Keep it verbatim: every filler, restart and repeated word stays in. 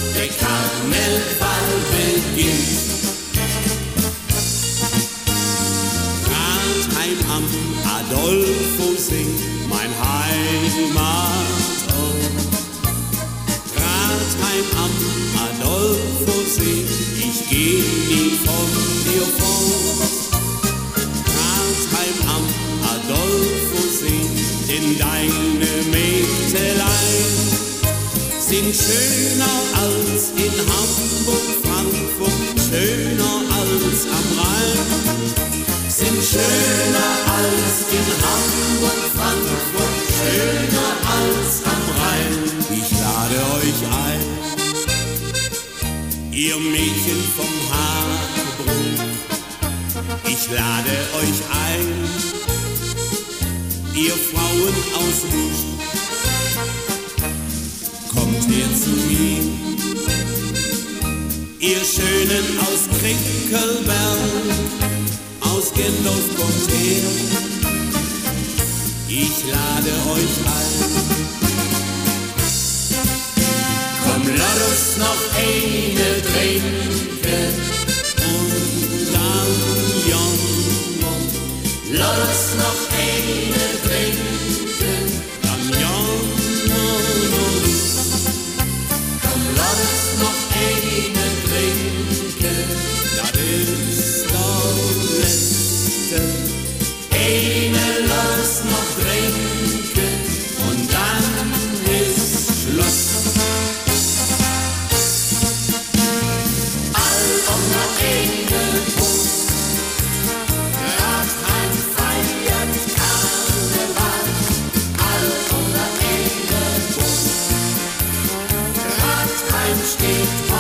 der Karneval beginnt. Rathheim am Adolfosee, mein Heimatort. Rathheim am Adolfosee, ich geh nie von dir fort. Rathheim am Adolfosee, denn deine Mägdelein sind schöner als in Hamburg, Frankfurt, schöner als am Rhein. Sind schöner als in Hamburg, Frankfurt, schöner als am Rhein. Ich lade euch ein, ihr Mädchen vom Haarbruch, ich lade euch ein, ihr Frauen aus Busch, kommt her zu mir, ihr Schönen aus Krickelberg, aus Gendorf kommt her, ich lade euch ein. Komm, lass uns noch eine trinken und dann jammern. Lass uns noch eine trinken, dann jammern. Komm, lass uns noch eine trinken, das ist das Letzte. Eine lass noch trinken und dann ist Schluss. All unser Engelbund, Rathheim feiert Karneval. All unser Engelbund, Rathheim steht